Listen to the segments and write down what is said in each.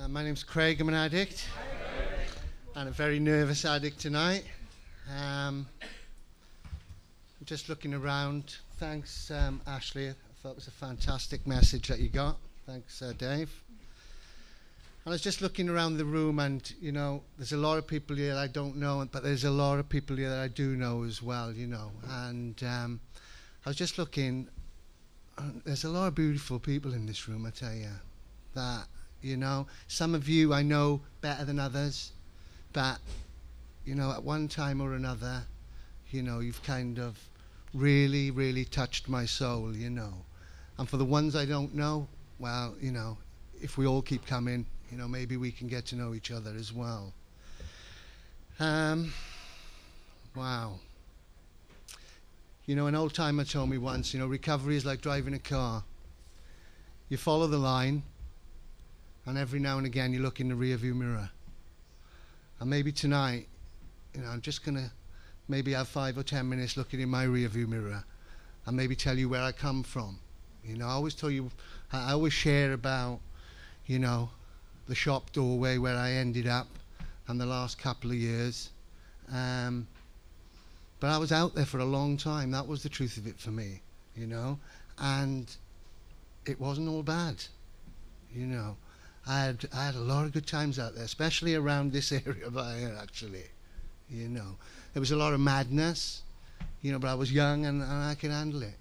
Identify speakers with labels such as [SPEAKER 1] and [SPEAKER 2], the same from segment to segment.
[SPEAKER 1] My name's Craig. I'm an addict, and a very nervous addict tonight. I'm just looking around. Thanks, Ashley. I thought it was a fantastic message that you got. Thanks, Dave. I was just looking around the room, and there's a lot of people here that I don't know, but there's a lot of people here that I do know as well. And I was just looking. There's a lot of beautiful people in this room, I tell you. That some of you I know better than others, but at one time or another, you've kind of really, really touched my soul. And for the ones I don't know, well, if we all keep coming, maybe we can get to know each other as well. Wow. An old timer told me once, recovery is like driving a car. You follow the line, and every now and again you look in the rearview mirror. And maybe tonight, I'm just going to maybe have 5 or 10 minutes looking in my rearview mirror and maybe tell you where I come from. I always share about, the shop doorway where I ended up and the last couple of years. But I was out there for a long time. That was the truth of it for me, and it wasn't all bad. I had a lot of good times out there, especially around this area of here, actually. There was a lot of madness, but I was young and I could handle it,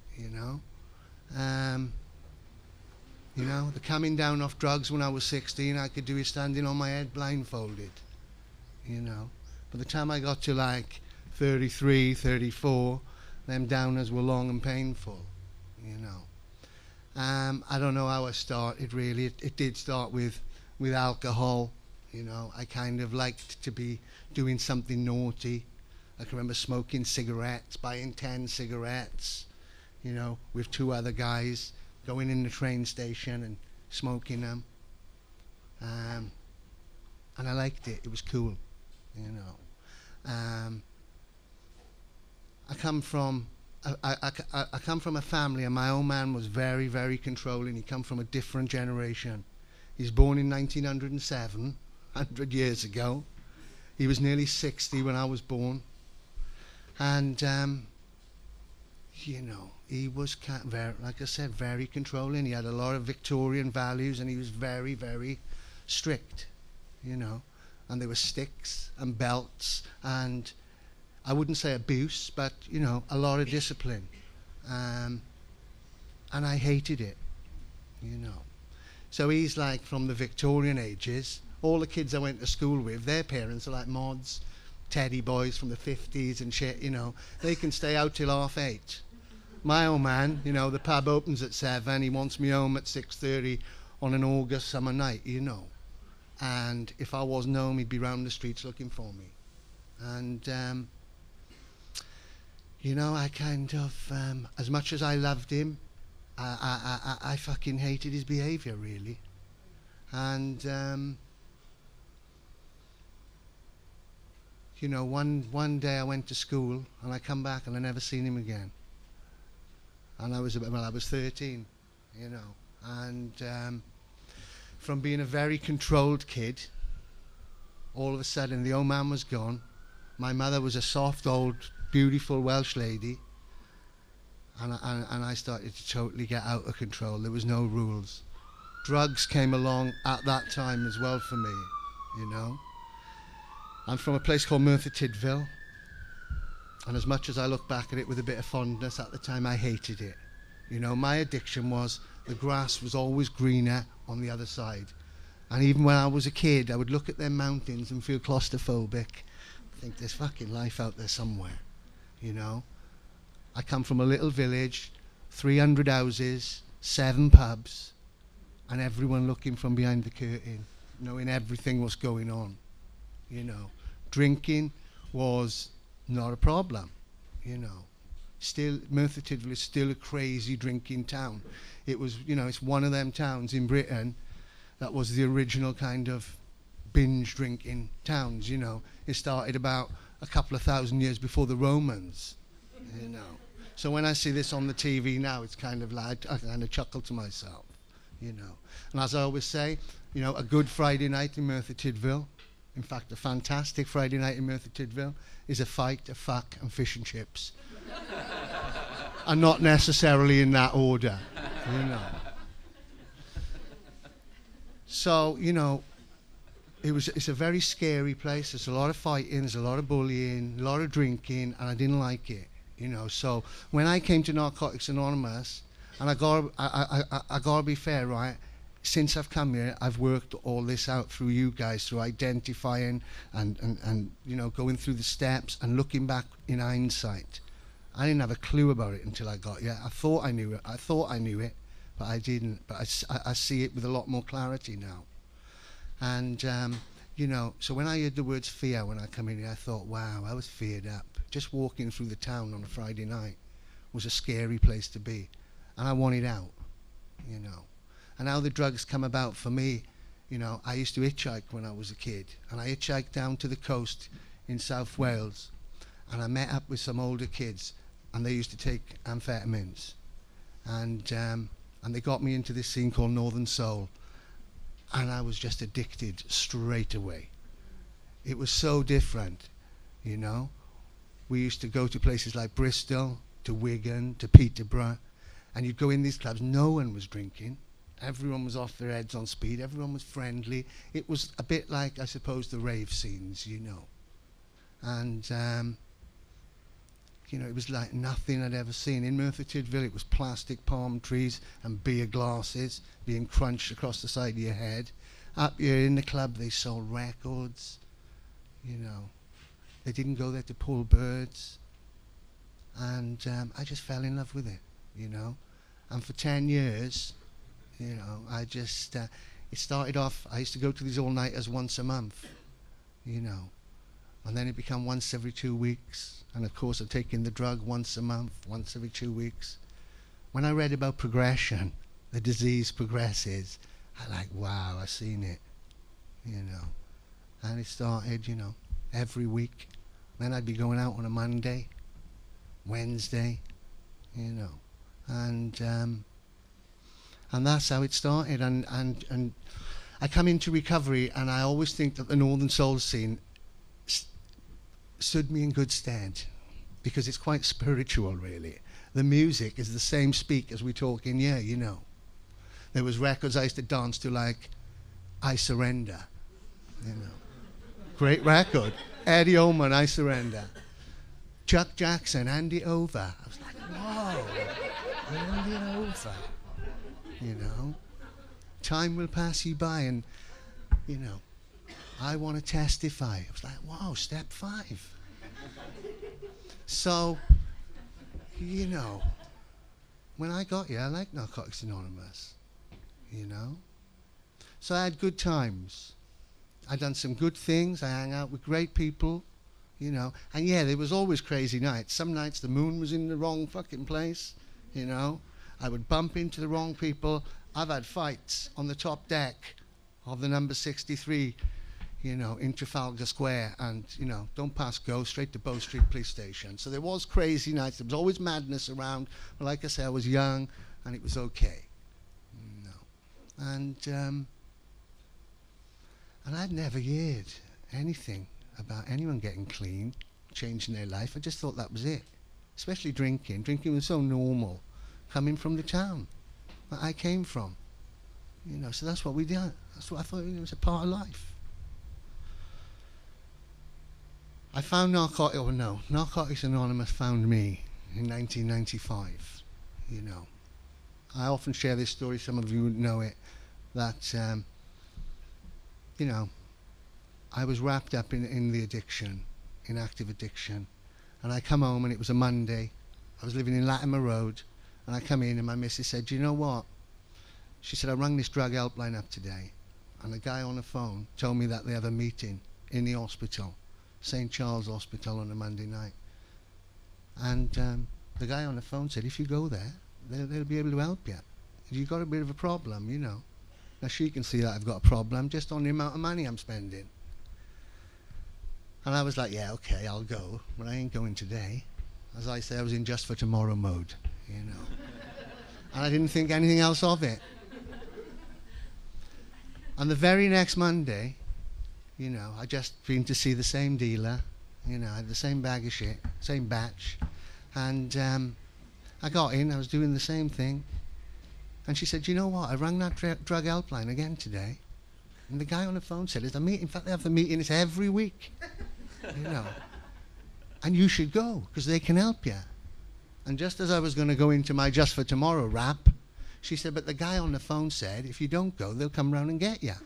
[SPEAKER 1] the coming down off drugs when I was 16, I could do it standing on my head blindfolded, By the time I got to like 33, 34, them downers were long and painful, I don't know how I started really. It did start with alcohol, I kind of liked to be doing something naughty. I can remember smoking cigarettes, buying 10 cigarettes, with 2 other guys, going in the train station and smoking them. And I liked it. It was cool, I come from a family, and my old man was very, very controlling. He come from a different generation. He's born in 1907, 100 years ago. He was nearly 60 when I was born. And, he was, very, like I said, very controlling. He had a lot of Victorian values, and he was very, very strict, And there were sticks and belts and I wouldn't say abuse, but, a lot of discipline. And I hated it, So he's like from the Victorian ages. All the kids I went to school with, their parents are like mods, teddy boys from the 50s and shit, They can stay out till 8:30. My old man, the pub opens at 7. He wants me home at 6:30 on an August summer night, And if I wasn't home, he'd be round the streets looking for me. And, I kind of, as much as I loved him, I fucking hated his behaviour, really. And, one day I went to school and I come back and I never seen him again. And I was 13, And from being a very controlled kid, all of a sudden the old man was gone. My mother was a soft, old, beautiful Welsh lady, and I started to totally get out of control. There was no rules. Drugs came along at that time as well for me, I'm from a place called Merthyr Tydfil, and as much as I look back at it with a bit of fondness, at the time I hated it. My addiction was the grass was always greener on the other side. And even when I was a kid, I would look at them mountains and feel claustrophobic. Think there's fucking life out there somewhere, I come from a little village, 300 houses, 7 pubs, and everyone looking from behind the curtain, knowing everything was going on, Drinking was not a problem, Still, Merthyr Tydfil is still a crazy drinking town. It was, it's one of them towns in Britain that was the original kind of binge drinking towns, It started about a couple of thousand years before the Romans, So when I see this on the TV now, it's kind of like, I kind of chuckle to myself, you know. And as I always say, you know, a good Friday night in Merthyr Tydfil, in fact, a fantastic Friday night in Merthyr Tydfil, is a fight, a fuck, and fish and chips. And not necessarily in that order, you know. So, you know, it's a very scary place. There's a lot of fighting, there's a lot of bullying, a lot of drinking, and I didn't like it, you know. So when I came to Narcotics Anonymous, and I gotta be fair, right? Since I've come here, I've worked all this out through you guys, through identifying and you know, going through the steps and looking back in hindsight. I didn't have a clue about it until I got here. I thought I knew it, but I didn't. But I see it with a lot more clarity now. And, you know, so when I heard the words fear when I come in here, I thought, wow, I was feared up. Just walking through the town on a Friday night was a scary place to be. And I wanted out, you know. And how the drugs come about for me, you know, I used to hitchhike when I was a kid. And I hitchhiked down to the coast in South Wales. And I met up with some older kids. And they used to take amphetamines. And they got me into this scene called Northern Soul. And I was just addicted straight away. It was so different, you know. We used to go to places like Bristol, to Wigan, to Peterborough. And you'd go in these clubs, no one was drinking. Everyone was off their heads on speed. Everyone was friendly. It was a bit like, I suppose, the rave scenes, you know. And, you know, it was like nothing I'd ever seen. In Merthyr Tydfil, it was plastic palm trees and beer glasses being crunched across the side of your head. Up here in the club, they sold records, you know. They didn't go there to pull birds. And I just fell in love with it, you know. And for 10 years, you know, I just, it started off, I used to go to these all-nighters once a month, you know. And then it became once every 2 weeks. And of course, I'm taking the drug once a month, once every 2 weeks. When I read about progression, the disease progresses, I like, wow, I've seen it, you know. And it started, you know, every week. Then I'd be going out on a Monday, Wednesday, you know. And that's how it started. And I come into recovery, and I always think that the Northern Soul scene stood me in good stead, because it's quite spiritual, really. The music is the same speak as we talk in here, you know. There was records I used to dance to, like I Surrender, you know. Great record. Eddie Oman, I Surrender. Chuck Jackson, Hand It Over. I was like, whoa, Hand It Over, you know. Time will pass you by, and, you know, I want to testify. I was like, wow, step 5. So, you know, when I got here, I liked Narcotics Anonymous, you know. So I had good times. I'd done some good things. I hung out with great people, you know. And yeah, there was always crazy nights. Some nights the moon was in the wrong fucking place, you know. I would bump into the wrong people. I've had fights on the top deck of the number 63, you know, in Trafalgar Square, and, you know, don't pass go, straight to Bow Street Police Station. So there was crazy nights. There was always madness around. But like I said, I was young, and it was okay, you know. And I'd never heard anything about anyone getting clean, changing their life. I just thought that was it. Especially drinking. Drinking was so normal, coming from the town that I came from. You know, so that's what we did. That's what I thought it was a part of life. I found Narcotics Anonymous found me in 1995, you know. I often share this story, some of you would know it, that, you know, I was wrapped up in the addiction, in active addiction, and I come home and it was a Monday. I was living in Latimer Road, and I come in and my missus said, do you know what? She said, I rang this drug helpline up today, and the guy on the phone told me that they have a meeting in the hospital, St. Charles Hospital, on a Monday night. And the guy on the phone said, if you go there, they'll be able to help you. You've got a bit of a problem, you know. Now she can see that I've got a problem just on the amount of money I'm spending. And I was like, yeah, okay, I'll go, but I ain't going today. As I say, I was in just for tomorrow mode, you know. And I didn't think anything else of it. And the very next Monday, you know, I just been to see the same dealer, you know, I had the same bag of shit, same batch. And I got in, I was doing the same thing. And she said, you know what, I rang that drug helpline again today. And the guy on the phone said, there's a meeting, in fact they have the meetings every week, you know. And you should go, because they can help you. And just as I was going to go into my Just for Tomorrow rap, she said, but the guy on the phone said, if you don't go, they'll come round and get you.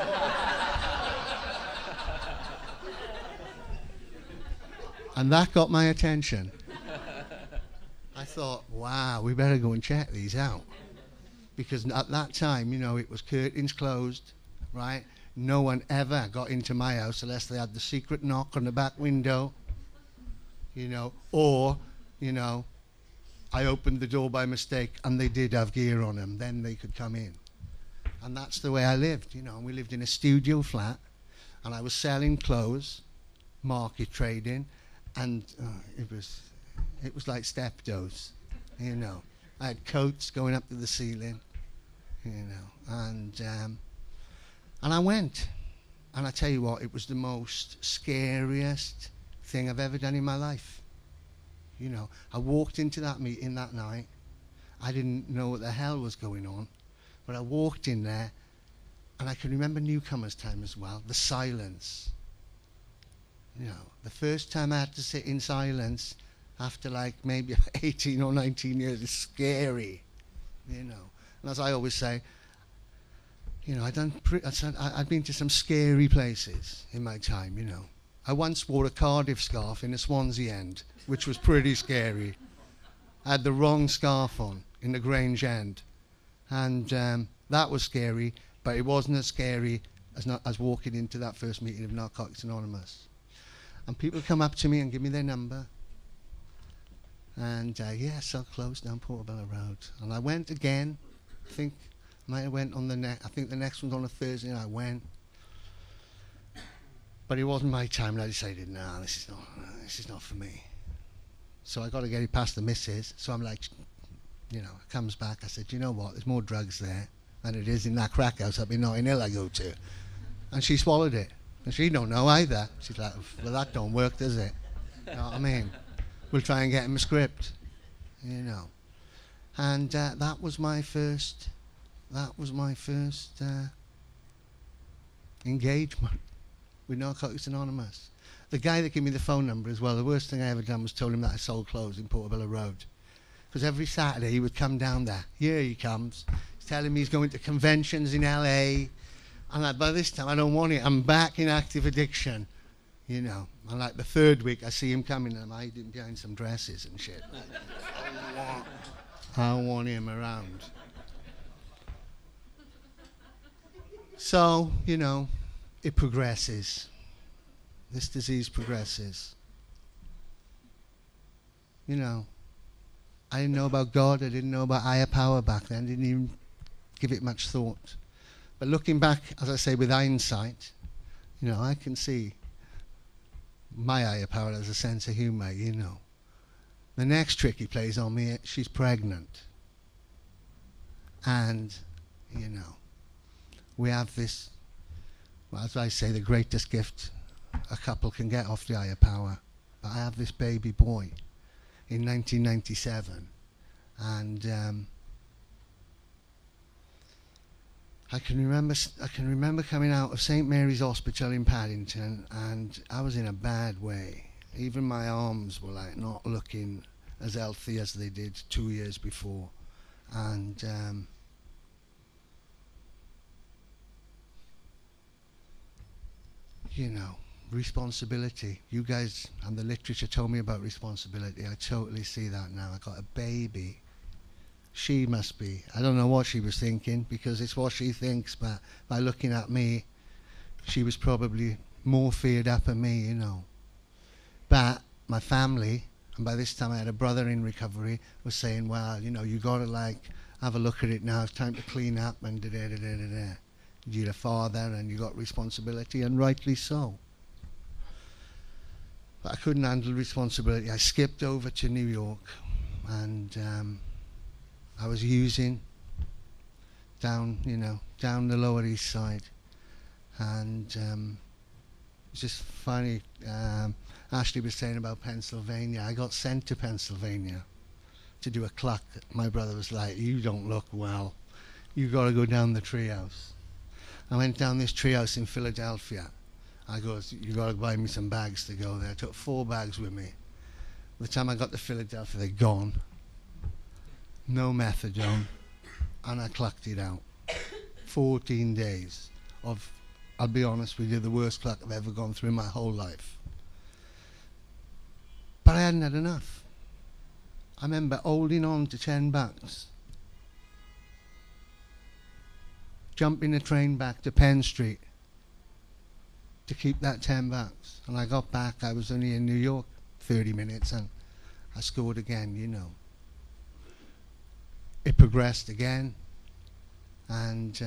[SPEAKER 1] And that got my attention. I thought, wow, we better go and check these out. Because at that time, you know, it was curtains closed, right? No one ever got into my house unless they had the secret knock on the back window, you know, or, you know, I opened the door by mistake and they did have gear on them, then they could come in. And that's the way I lived, you know. We lived in a studio flat and I was selling clothes, market trading, and it was like steptoes, you know. I had coats going up to the ceiling, you know, and I went. And I tell you what, it was the most scariest thing I've ever done in my life. You know, I walked into that meeting that night. I didn't know what the hell was going on, but I walked in there, and I can remember newcomers' time as well, the silence. You know, the first time I had to sit in silence after like maybe 18 or 19 years is scary, you know. And as I always say, you know, I'd been to some scary places in my time, you know. I once wore a Cardiff scarf in a Swansea end, which was pretty scary. I had the wrong scarf on in the Grange End. And that was scary, but it wasn't as scary as walking into that first meeting of Narcotics Anonymous. And people come up to me and give me their number. And yeah, cell closed down Portobello Road. And I went again. I think I might have went on I think the next one's on a Thursday, and I went. But it wasn't my time, and I decided, nah, this is not for me. So I got to get it past the missus. So I'm like, you know, it comes back. I said, you know what? There's more drugs there than it is in that crack house up in Notting Hill I go to. And she swallowed it. And she don't know either. She's like, well, that don't work, does it? You know what I mean? We'll try and get him a script, you know. And that was my first engagement with Narcotics Anonymous. The guy that gave me the phone number as well, the worst thing I ever done was told him that I sold clothes in Portobello Road. Because every Saturday he would come down there. Here he comes. He's telling me he's going to conventions in LA. And like, by this time I don't want it. I'm back in active addiction, you know. And like the third week I see him coming and I'm hiding behind some dresses and shit. I don't want him around. So, you know, it progresses. This disease progresses. You know, I didn't know about God. I didn't know about higher power back then. Didn't even give it much thought. But looking back, as I say, with hindsight, you know, I can see my higher power as a sense of humour, you know. The next trick he plays on me, she's pregnant. And, you know, we have this, well, as I say, the greatest gift a couple can get off the higher power. But I have this baby boy in 1997. And I can remember coming out of St. Mary's Hospital in Paddington, and I was in a bad way. Even my arms were like not looking as healthy as they did 2 years before. And you know, responsibility. You guys and the literature told me about responsibility. I totally see that now. I got a baby. She must be. I don't know what she was thinking, because it's what she thinks, but by looking at me, she was probably more feared up than me, you know. But my family, and by this time I had a brother in recovery, was saying, well, you know, you got to like have a look at it now. It's time to clean up and da-da-da-da-da-da. You're a father and you got responsibility, and rightly so. But I couldn't handle responsibility. I skipped over to New York, and I was using down, you know, down the Lower East Side. And it's just funny. Ashley was saying about Pennsylvania. I got sent to Pennsylvania to do a cluck. My brother was like, "You don't look well. You got to go down the treehouse." I went down this treehouse in Philadelphia. I goes, "You got to buy me some bags to go there." I took 4 bags with me. By the time I got to Philadelphia, they're gone. No methadone. And I clucked it out. 14 days of, I'll be honest with you, the worst cluck I've ever gone through in my whole life. But I hadn't had enough. I remember holding on to $10, jumping a train back to Penn Street to keep that $10. And I got back, I was only in New York 30 minutes, and I scored again, you know. It progressed again, and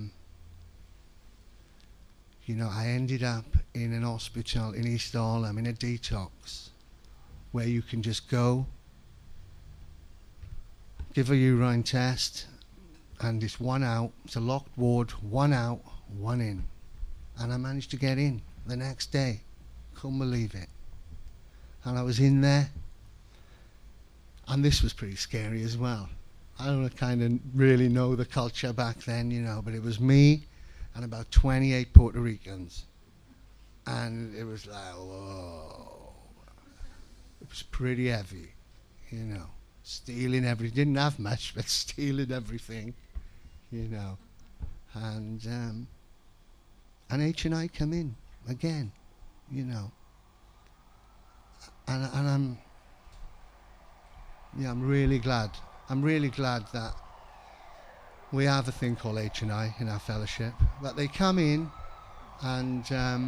[SPEAKER 1] you know, I ended up in an hospital in East Harlem in a detox where you can just go, give a urine test, and it's 1 out. It's a locked ward, 1 out, 1 in. And I managed to get in the next day. Couldn't believe it. And I was in there, and this was pretty scary as well. I don't kind of really know the culture back then, you know, but it was me and about 28 Puerto Ricans. And it was like, whoa. It was pretty heavy, you know. Stealing everything. Didn't have much, but stealing everything, you know. And H&I come in again, you know. And I'm really glad. I'm really glad that we have a thing called H&I in our fellowship. That they come in, and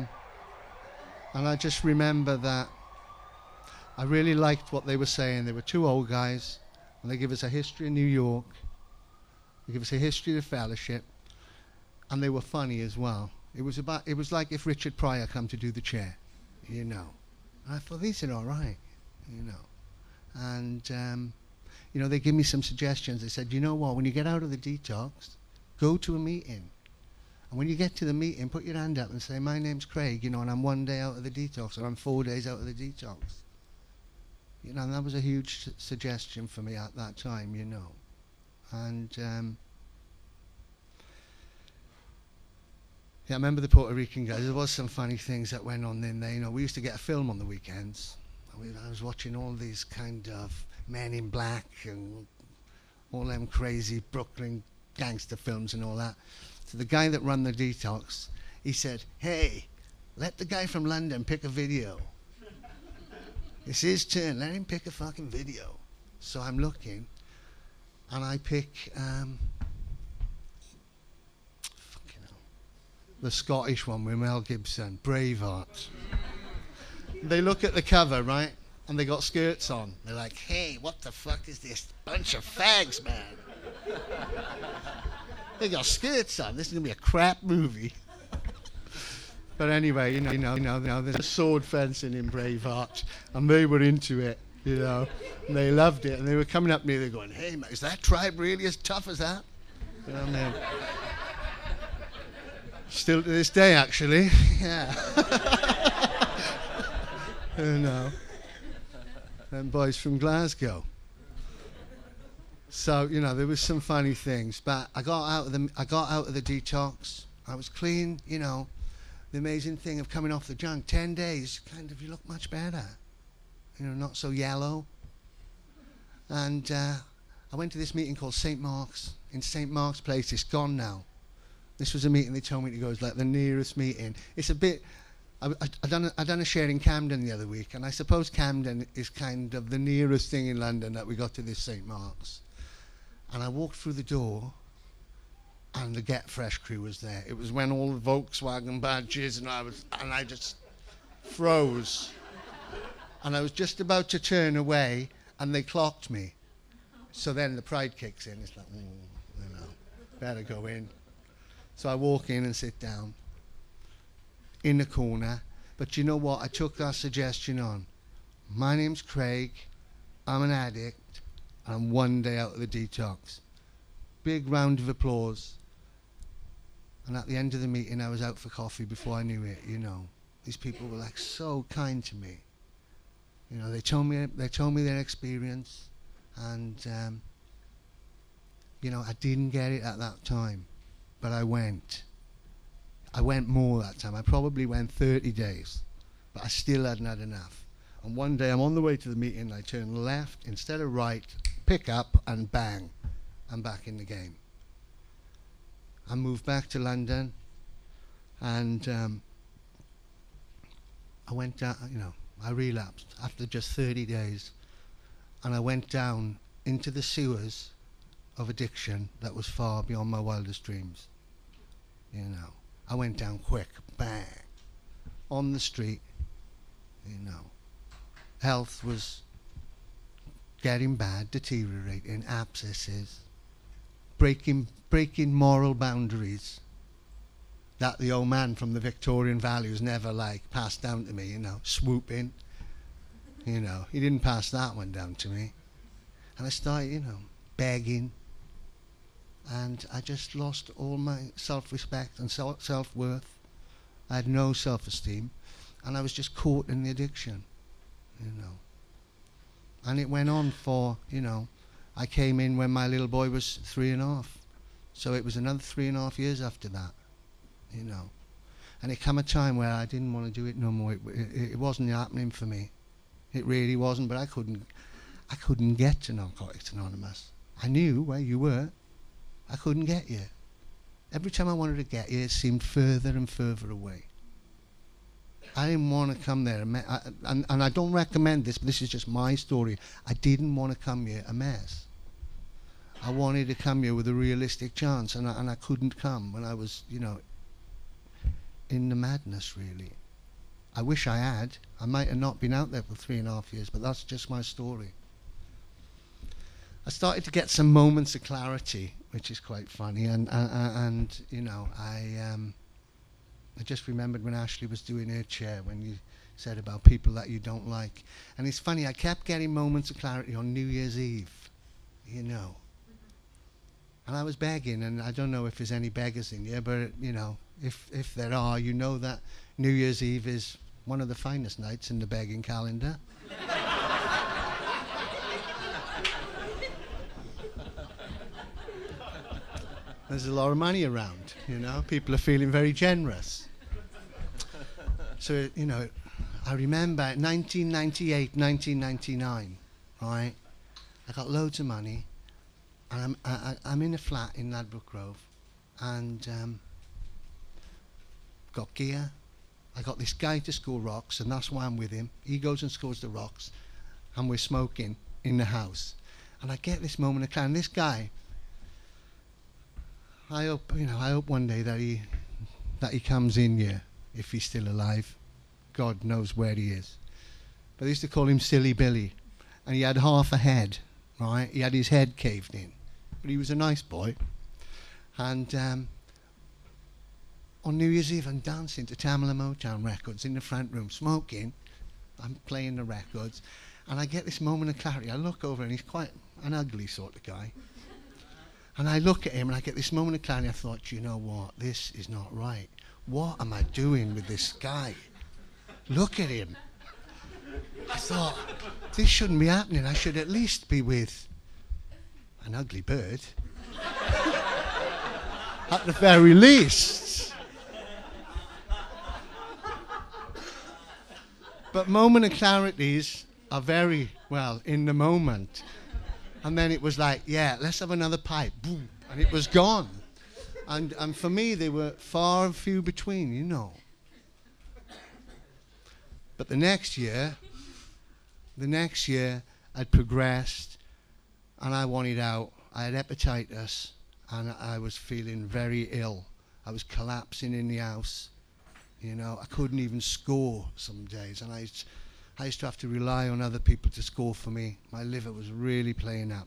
[SPEAKER 1] I just remember that I really liked what they were saying. They were 2 old guys, and they give us a history of New York. They give us a history of the fellowship, and they were funny as well. It was like if Richard Pryor come to do the chair, you know. And I thought, these are all right, you know. And you know, they give me some suggestions. They said, you know what, when you get out of the detox, go to a meeting. And when you get to the meeting, put your hand up and say, my name's Craig, you know, and I'm 1 day out of the detox, or I'm 4 days out of the detox. You know, and that was a huge suggestion for me at that time, you know. And yeah, I remember the Puerto Rican guys. There was some funny things that went on in there. You know, we used to get a film on the weekends. I was watching all these kind of Men in Black and all them crazy Brooklyn gangster films and all that. So the guy that ran the detox, he said, hey, let the guy from London pick a video. It's his turn, let him pick a fucking video. So I'm looking, and I pick the Scottish one with Mel Gibson, Braveheart. They look at the cover, right? And they got skirts on. They're like, hey, what the fuck is this bunch of fags, man? They got skirts on. This is going to be a crap movie. But anyway, you know, there's a sword fencing in Braveheart, and they were into it, you know. And they loved it, and they were coming up to me, they're going, hey, man, is that tribe really as tough as that? You know what I mean? Still to this day, actually, yeah. You know. Them boys from Glasgow. So, you know, there was some funny things, but I got out of the detox. I was clean, you know. The amazing thing of coming off the junk, 10 days, kind of, you look much better. You know, not so yellow. And I went to this meeting called St. Mark's, in St. Mark's Place. It's gone now. This was a meeting they told me to go. It's like the nearest meeting. It's a bit. I done a share in Camden the other week, and I suppose Camden is kind of the nearest thing in London that we got to this St. Mark's. And I walked through the door, and the Get Fresh crew was there. It was when all the Volkswagen badges, and I just froze. And I was just about to turn away, and they clocked me. So then the pride kicks in. It's like, you know, better go in. So I walk in and sit down in the corner. But you know what? I took that suggestion on. My name's Craig. I'm an addict. I'm 1 day out of the detox. Big round of applause. And at the end of the meeting, I was out for coffee before I knew it, you know. These people were like so kind to me. You know, they told me their experience, and you know, I didn't get it at that time, but I went. I went more that time. I probably went 30 days, but I still hadn't had enough. And one day I'm on the way to the meeting, I turn left instead of right, pick up, and bang, I'm back in the game. I moved back to London, and I went down, you know, I relapsed after just 30 days, and I went down into the sewers of addiction that was far beyond my wildest dreams. You know, I went down quick, bang, on the street, you know. Health was getting bad, deteriorating, abscesses, breaking moral boundaries that the old man from the Victorian values never like passed down to me, you know, swooping, you know, he didn't pass that one down to me. And I started, you know, begging, and I just lost all my self-respect and self-worth. I had no self-esteem, and I was just caught in the addiction, you know. And it went on for, you know, I came in when my little boy was 3.5, so it was another 3.5 years after that, you know. And it came a time where I didn't want to do it no more. It wasn't happening for me. It really wasn't, but I couldn't get to Narcotics Anonymous. I knew where you were. I couldn't get you. Every time I wanted to get you, it seemed further and further away. I didn't want to come there, and I don't recommend this, but this is just my story. I didn't want to come here a mess. I wanted to come here with a realistic chance, and I couldn't come when I was, you know, in the madness, really. I wish I had. I might have not been out there for 3.5 years, but that's just my story. I started to get some moments of clarity, which is quite funny, and you know, I just remembered when Ashley was doing her chair, when you said about people that you don't like. And it's funny, I kept getting moments of clarity on New Year's Eve, you know. And I was begging, and I don't know if there's any beggars in here, but, you know, if there are, you know that New Year's Eve is one of the finest nights in the begging calendar. There's a lot of money around, you know. People are feeling very generous. So, you know, I remember 1998, 1999, right? I got loads of money, and I'm in a flat in Ladbroke Grove, and got gear. I got this guy to score rocks, and that's why I'm with him. He goes and scores the rocks, and we're smoking in the house. And I get this moment of clarity. And this guy, I hope one day that he comes in here, if he's still alive. God knows where he is. But I used to call him Silly Billy. And he had half a head, right? He had his head caved in. But he was a nice boy. And on New Year's Eve, I'm dancing to Tamla Motown records in the front room, smoking. I'm playing the records. And I get this moment of clarity. I look over, and he's quite an ugly sort of guy. And I look at him, and I get this moment of clarity. I thought, you know what? This is not right. What am I doing with this guy? Look at him. I thought, this shouldn't be happening. I should at least be with an ugly bird. At the very least. But moment of clarities are very, well, in the moment. And then it was like, yeah, let's have another pipe. Boom. And it was gone. And for me, they were far and few between, you know. But the next year, I'd progressed, and I wanted out. I had hepatitis, and I was feeling very ill. I was collapsing in the house. You know, I couldn't even score some days, and I used to have to rely on other people to score for me. My liver was really playing up.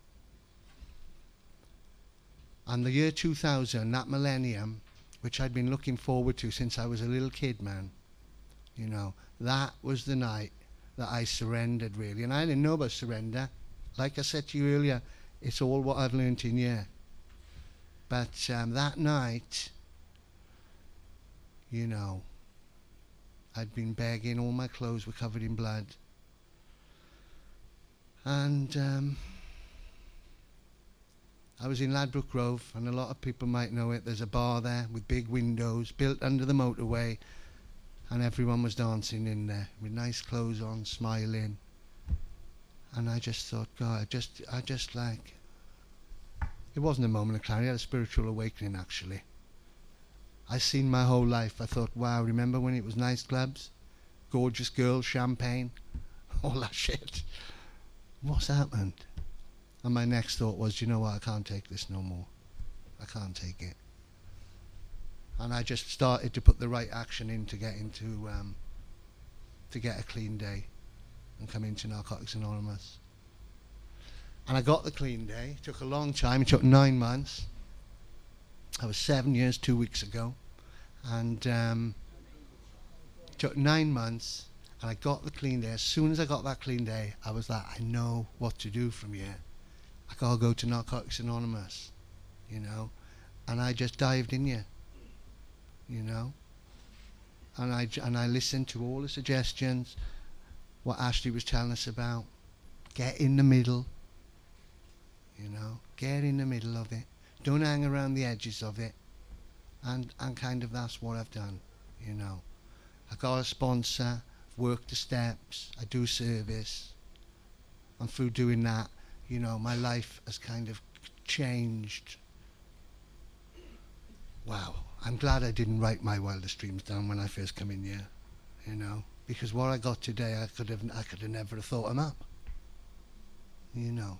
[SPEAKER 1] And the year 2000, that millennium, which I'd been looking forward to since I was a little kid, man, you know, that was the night that I surrendered, really. And I didn't know about surrender. Like I said to you earlier, it's all what I've learnt in here. But that night, you know. I'd been begging, all my clothes were covered in blood. And I was in Ladbroke Grove, and a lot of people might know it. There's a bar there with big windows built under the motorway, and everyone was dancing in there with nice clothes on, smiling. And I just thought, God, I just like, it wasn't a moment of clarity, I had a spiritual awakening actually. I seen my whole life, I thought, wow, remember when it was nice clubs, gorgeous girls, champagne, all that shit. What's happened? And my next thought was, you know what, I can't take this no more. I can't take it. And I just started to put the right action in to get to get a clean day and come into Narcotics Anonymous. And I got the clean day. It took a long time. It took 9 months. I was 7 years 2 weeks ago. And it took 9 months. And I got the clean day. As soon as I got that clean day, I was like, I know what to do from here. I gotta go to Narcotics Anonymous, you know. And I just dived in here, you know. And I listened to all the suggestions, what Ashley was telling us about. Get in the middle, you know. Get in the middle of it. Don't hang around the edges of it. And kind of that's what I've done, you know. I got a sponsor, worked the steps, I do service. And through doing that, you know, my life has kind of changed. Wow, I'm glad I didn't write my wildest dreams down when I first come in here, you know, because what I got today, I could have never have thought them up, you know.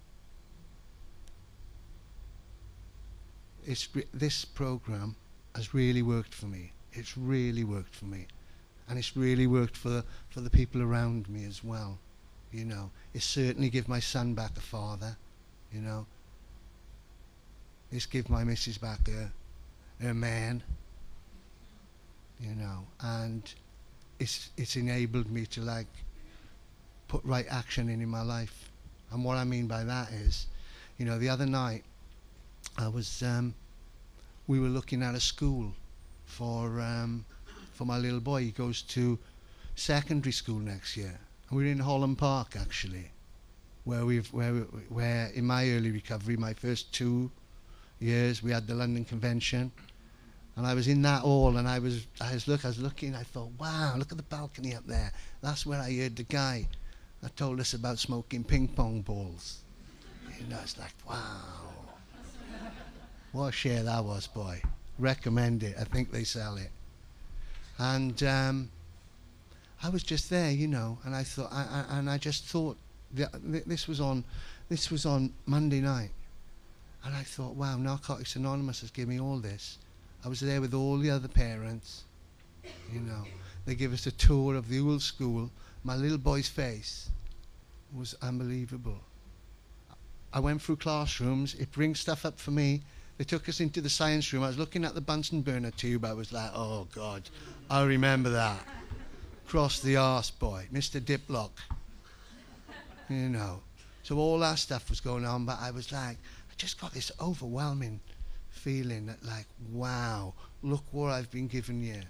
[SPEAKER 1] This program has really worked for me. It's really worked for me, and it's really worked for the people around me as well. You know, it certainly give my son back a father, you know. It's give my missus back her man, you know, and it's enabled me to like put right action in my life. And what I mean by that is, you know, the other night I was we were looking at a school for my little boy. He goes to secondary school next year. We're in Holland Park actually, where in my early recovery, my first 2 years, we had the London Convention, and I was in that hall, and I was looking. I thought, wow, look at the balcony up there. That's where I heard the guy that told us about smoking ping pong balls. You know, it's like, wow, what a share that was, boy. Recommend it. I think they sell it. And I was just there, you know, and I thought, I just thought this was on Monday night, and I thought, wow, Narcotics Anonymous has given me all this. I was there with all the other parents, you know. They give us a tour of the old school. My little boy's face was unbelievable. I went through classrooms. It brings stuff up for me. They took us into the science room. I was looking at the Bunsen burner tube. I was like, oh God, I remember that. Cross the arse, boy, Mr. Diplock, you know. So all that stuff was going on, but I was like, I just got this overwhelming feeling that like, wow, look what I've been given you.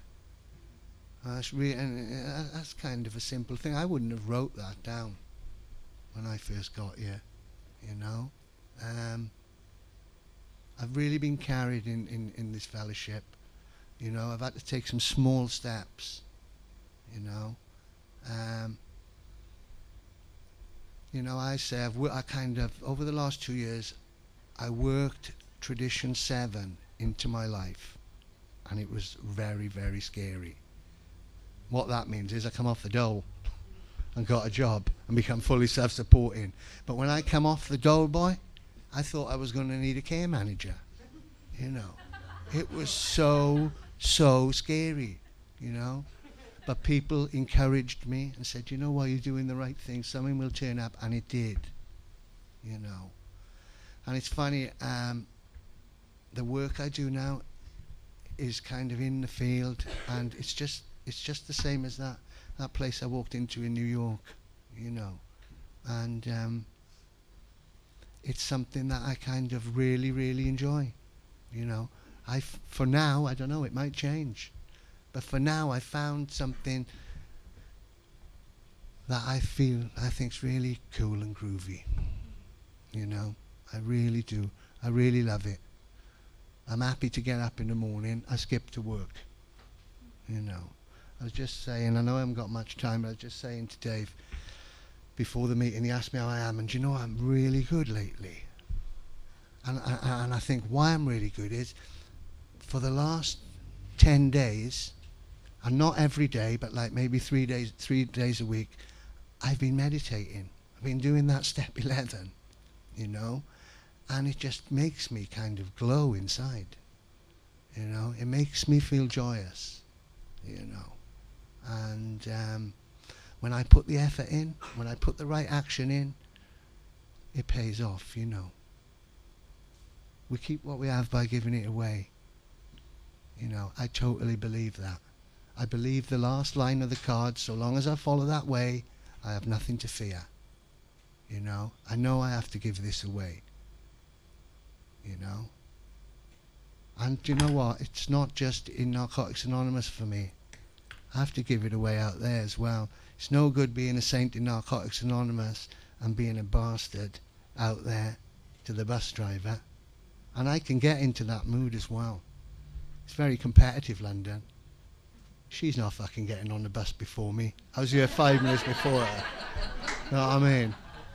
[SPEAKER 1] That's kind of a simple thing. I wouldn't have wrote that down when I first got here, you know. I've really been carried in this fellowship, you know. I've had to take some small steps. You know, I say I kind of, over the last 2 years, I worked Tradition 7 into my life, and it was very, very scary. What that means is I come off the dole and got a job and become fully self-supporting. But when I come off the dole, boy, I thought I was going to need a care manager, you know. It was so scary, you know. But people encouraged me and said, you know what, you're doing the right thing, something will turn up, and it did, you know. And it's funny, the work I do now is kind of in the field, and it's just the same as that place I walked into in New York, you know. And it's something that I kind of really, really enjoy, you know. For now, I don't know, it might change. But for now, I found something that I think's really cool and groovy. You know, I really do. I really love it. I'm happy to get up in the morning. I skip to work. You know, I was just saying, I know I haven't got much time, but I was just saying to Dave before the meeting, he asked me how I am, and do you know, I'm really good lately. And I think why I'm really good is for the last 10 days, and not every day, but like maybe 3 days a week, I've been meditating. I've been doing that step 11, you know, and it just makes me kind of glow inside. You know, it makes me feel joyous, you know. And when I put the effort in, when I put the right action in, it pays off, you know. We keep what we have by giving it away. You know, I totally believe that. I believe the last line of the card, so long as I follow that way, I have nothing to fear. You know I have to give this away. You know. And do you know what? It's not just in Narcotics Anonymous for me. I have to give it away out there as well. It's no good being a saint in Narcotics Anonymous and being a bastard out there to the bus driver. And I can get into that mood as well. It's very competitive, London. She's not fucking getting on the bus before me. I was here 5 minutes before her. Know what I mean?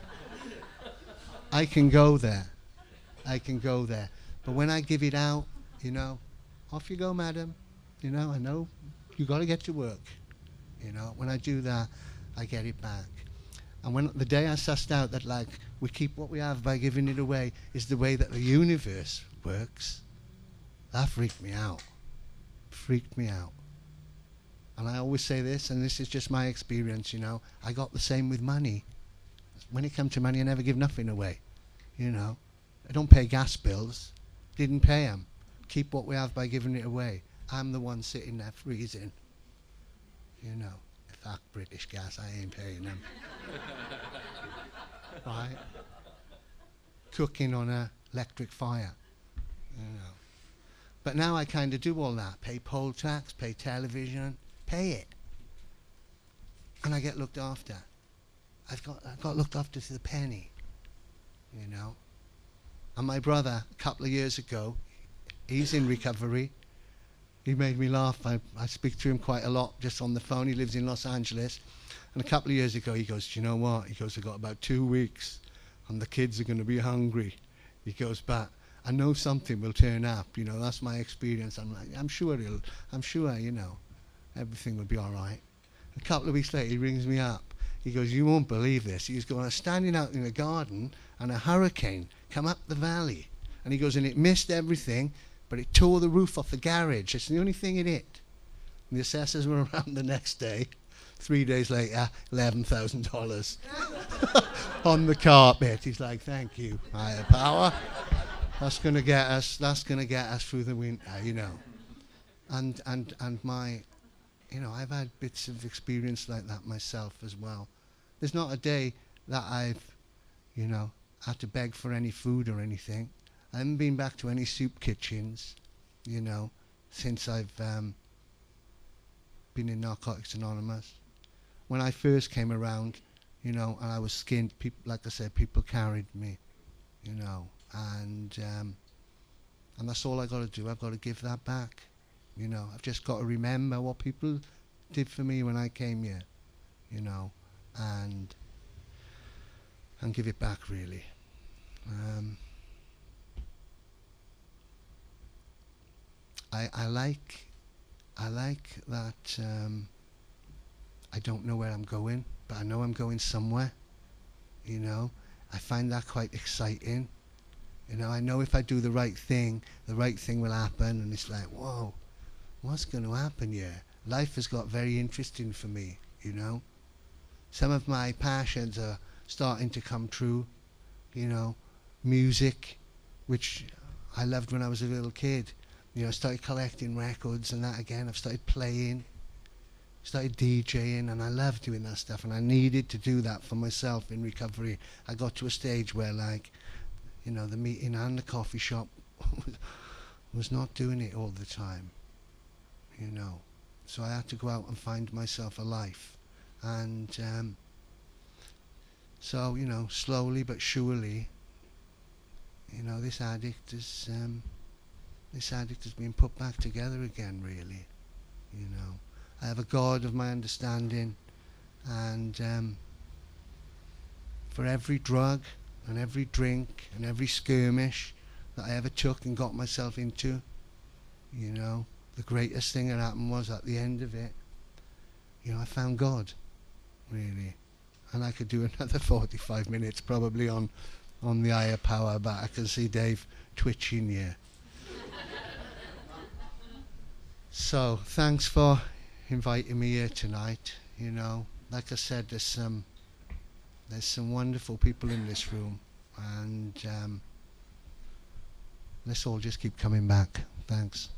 [SPEAKER 1] I can go there. I can go there. But when I give it out, you know, off you go, madam. You know, I know you got to get to work. You know, when I do that, I get it back. And when the day I sussed out that, like, we keep what we have by giving it away is the way that the universe works, that freaked me out. Freaked me out. And I always say this, and this is just my experience, you know, I got the same with money. When it comes to money, I never give nothing away. You know, I don't pay gas bills. Didn't pay them. Keep what we have by giving it away. I'm the one sitting there freezing. You know, fuck British Gas, I ain't paying them. Right? Cooking on a electric fire. You know. But now I kind of do all that. Pay poll tax, pay television, pay it. And I get looked after. I've got looked after to the penny. You know. And my brother, a couple of years ago, he's in recovery. He made me laugh. I speak to him quite a lot just on the phone. He lives in Los Angeles. And a couple of years ago, he goes, do you know what? He goes, I've got about 2 weeks and the kids are going to be hungry. He goes, but I know something will turn up. You know, that's my experience. I'm like, I'm sure, you know, everything will be all right. A couple of weeks later, he rings me up. He goes, you won't believe this. He's going, I was standing out in the garden and a hurricane come up the valley. And he goes, and it missed everything, but it tore the roof off the garage. It's the only thing it hit. And the assessors were around the next day. 3 days later, $11,000 on the carpet. He's like, thank you, higher power. That's going to get us through the winter, you know. And my, you know, I've had bits of experience like that myself as well. There's not a day that I've, you know, had to beg for any food or anything. I haven't been back to any soup kitchens, you know, since I've been in Narcotics Anonymous. When I first came around, you know, and I was skint, like I said, people carried me, you know, and that's all I got to do. I've got to give that back, you know. I've just got to remember what people did for me when I came here, you know, and give it back, really. I like that I don't know where I'm going, but I know I'm going somewhere, you know. I find that quite exciting. You know, I know if I do the right thing will happen, and it's like, whoa, what's going to happen here? Life has got very interesting for me, you know. Some of my passions are starting to come true, you know. Music, which I loved when I was a little kid. You know, I started collecting records and that again. I've started playing, started DJing, and I love doing that stuff, and I needed to do that for myself in recovery. I got to a stage where, like, you know, the meeting and the coffee shop was not doing it all the time, you know. So I had to go out and find myself a life. And so, you know, slowly but surely, you know, this addict has been put back together again, really. You know, I have a God of my understanding, and for every drug and every drink and every skirmish that I ever took and got myself into, you know, the greatest thing that happened was at the end of it, you know, I found God, really. And I could do another 45 minutes probably on the higher power, but I can see Dave twitching here. So thanks for inviting me here tonight. You know, like I said, there's some wonderful people in this room, and let's all just keep coming back. Thanks.